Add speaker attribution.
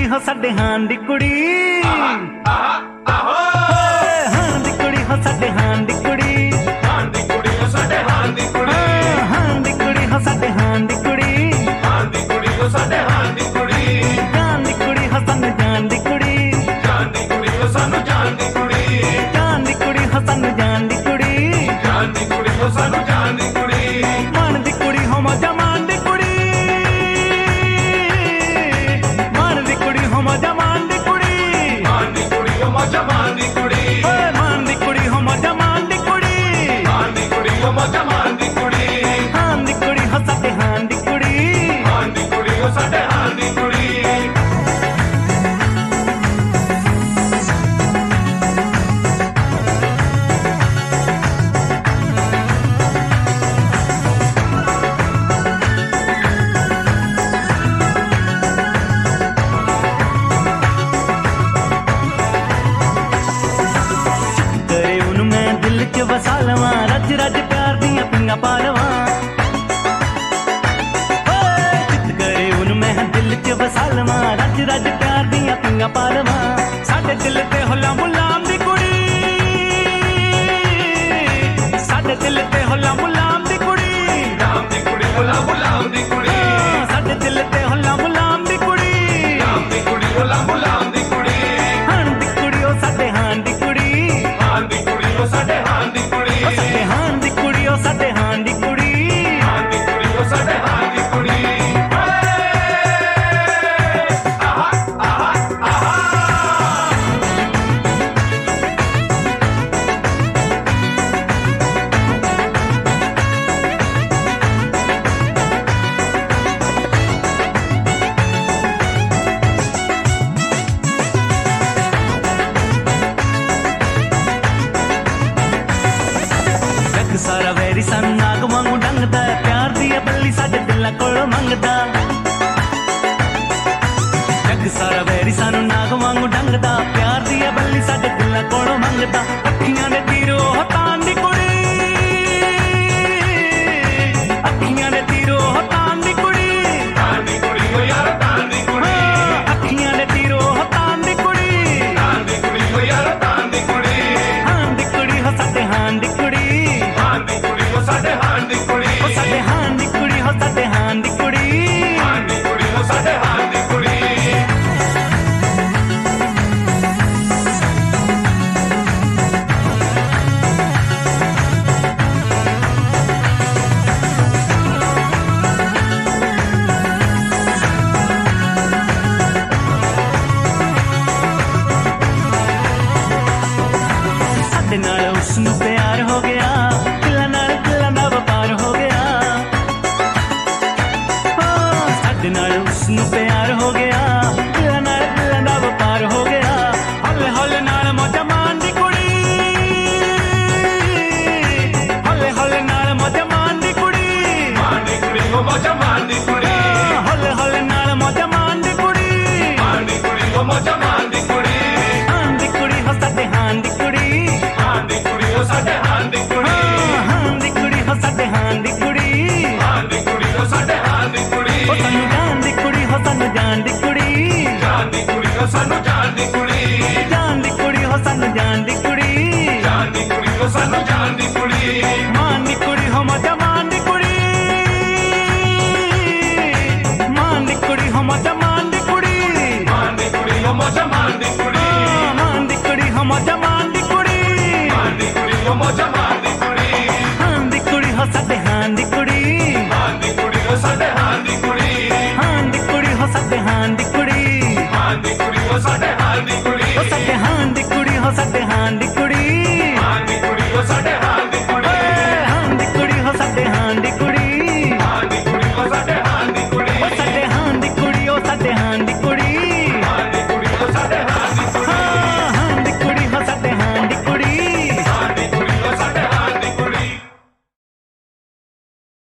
Speaker 1: हो साडे हां दी कुड़ी, हां दी कुड़ी हो साडे हां दी कुड़ी,
Speaker 2: हां दी कुड़ी हो साडे हां दी कुड़ी,
Speaker 1: हां दी कुड़ी हो साडे हां दी कुड़ी,
Speaker 2: हां दी कुड़ी हो साडे हां दी कुड़ी,
Speaker 1: जान दी कुड़ी हो सानू जान दी कुड़ी,
Speaker 2: जान दी कुड़ी हो सानू जान दी कुड़ी,
Speaker 1: जान दी कुड़ी हो सानू जान दी कुड़ी,
Speaker 2: जान दी कुड़ी हो सानू जान दी कुड़ी,
Speaker 1: मान दी कुड़ी हो मजा मान दी कुड़ी, मान दी कुड़ी हो मजा मान दी कुड़ी,
Speaker 2: मान दी कुड़ी हो मजा मान दी कुड़ी,
Speaker 1: ओए मान दी कुड़ी हो मजा मान दी कुड़ी,
Speaker 2: मान दी कुड़ी हो मजा मान दी कुड़ी,
Speaker 1: हां दी कुड़ी हो साडे हां दी कुड़ी,
Speaker 2: हां दी कुड़ी हो साडे हां दी कुड़ी।
Speaker 1: करे उन मैं दिल च वसा लवां, रज रज प्यार दियां पिंगा पा लवां, चित करे उन मैं दिल च वसा लवां, रज रज प्यार दियां पिंगा पा लवां, साडे दिल ते होला मुलाम दी कुड़ी, साडे दिल ते होला मुलाम दी कुड़ी,
Speaker 2: राम दी कुड़ी होला गुलाम दी कुड़ी,
Speaker 1: साडे दिल ते होला मुलाम दी कुड़ी,
Speaker 2: राम दी कुड़ी होला गुलाम दी कुड़ी,
Speaker 1: हां दी कुड़ी ओ साडे हां दी कुड़ी,
Speaker 2: हां दी कुड़ी हो साडे हां दी कुड़ी,
Speaker 1: ओ साडे हां दी कुड़ी, ओ साडे हां दी कुड़ी,
Speaker 2: हां दी कुड़ी हो साडे हां दी कुड़ी। आहा आहा आहा
Speaker 1: जग सारा वैरी सन नाग वांगू डंगदा, प्यार दी बल्ली साडे दिलां कोलों मंगदा, जग सारा वैरी सन नाग वांगू डंगदा, प्यार दी बल्ली साडे दिलां कोलों मंगदा, अखियां दे तीरो हतान दी कुड़ी, अखियां दे तीरो हतान दी कुड़ी,
Speaker 2: तान दी कुड़ी हो यार तान दी कुड़ी,
Speaker 1: अखियां दे तीरो हतान दी कुड़ी,
Speaker 2: तान दी कुड़ी हो यार तान दी कुड़ी,
Speaker 1: हां दी कुड़ी हो साडे हां दी कुड़ी,
Speaker 2: हां दी कुड़ी हो साडे हां दी कुड़ी,
Speaker 1: ओ साडे हां दी कुड़ी हो साडे हां दी कुड़ी,
Speaker 2: हां दी कुड़ी हो साडे हां दी कुड़ी।
Speaker 1: ਸਾਡੇ ਨਾਲ ਉਸ ਨੂੰ ਪਿਆਰ ਹੋ ਗਿਆ, ਦਿਲਾਂ ਨਾਲ ਦਿਲਾਂ ਦਾ ਵਪਾਰ ਹੋ ਗਿਆ, ਸਾਡੇ ਨਾਲ ਉਸ ਨੂੰ ਪਿਆਰ ਹੋ ਗਿਆ, ਦਿਲਾਂ ਨਾਲ ਦਿਲਾਂ ਦਾ ਵਪਾਰ ਹੋ ਗਿਆ, ਹੌਲੇ ਹੌਲੇ ਨਾਲ ਮੌਜਾਂ ਮਾਣਦੀ ਕੁੜੀ, ਹੌਲੇ ਹੌਲੇ ਨਾਲ ਮੌਜਾਂ ਮਾਣਦੀ ਕੁੜੀ,
Speaker 2: मान दी कुड़ी हो मजा मान दी कुड़ी,
Speaker 1: ਹੌਲੇ ਹੌਲੇ ਨਾਲ ਮੌਜਾਂ ਮਾਣਦੀ ਕੁੜੀ,
Speaker 2: मान दी कुड़ी हो मजा मान दी कुड़ी,
Speaker 1: ਹਾਂ ਦੀ ਕੁੜੀ ਹੋ ਸਾਡੇ ਹਾਂ ਦੀ ਕੁੜੀ,
Speaker 2: हां दी कुड़ी हो साडे हां दी कुड़ी,
Speaker 1: ਹਾਂ ਦੀ ਕੁੜੀ ਹੋ ਸਾਡੇ ਹਾਂ ਦੀ ਕੁੜੀ,
Speaker 2: हां दी कुड़ी हो साडे हां दी कुड़ी,
Speaker 1: ਉਹ ਸਾਨੂੰ ਜਾਣ ਦੀ ਕੁੜੀ ਹੋ ਸਾਨੂੰ ਜਾਣ ਦੀ ਕੁੜੀ,
Speaker 2: जान दी कुड़ी हो सानू जान दी कुड़ी,
Speaker 1: ਜਾਣ ਦੀ ਕੁੜੀ ਹੋ ਸਾਨੂੰ ਜਾਣ ਦੀ ਕੁੜੀ,
Speaker 2: जान दी कुड़ी हो सानू जान दी कुड़ी,
Speaker 1: ਮਾਨ ਦੀ ਕੁੜੀ ਹੋ ਮਜ਼ਾ ਮਾਨ ਦੀ ਕੁੜੀ, ਮਾਨ ਦੀ ਕੁੜੀ ਹੋ ਮਜ਼ਾ ਮਾਨ ਦੀ ਕੁੜੀ,
Speaker 2: मान दी कुड़ी हो मजा मान दी कुड़ी,
Speaker 1: ਮਾਨ ਦੀ ਕੁੜੀ ਹੋ ਮਜ਼ਾ ਮਾਨ ਦੀ ਕੁੜੀ,
Speaker 2: मान दी कुड़ी हो मजा मान दी कुड़ी,
Speaker 1: ਹਾਂ ਦੀ ਕੁੜੀ ਹੋ ਸਾਡੇ ਹਾਂ ਦੀ ਕੁੜੀ,
Speaker 2: मान दी कुड़ी हो साडे हां दी कुड़ी,
Speaker 1: ਹਾਂ ਦੀ ਕੁੜੀ ਹੋ ਸਾਡੇ ਹਾਂ ਦੀ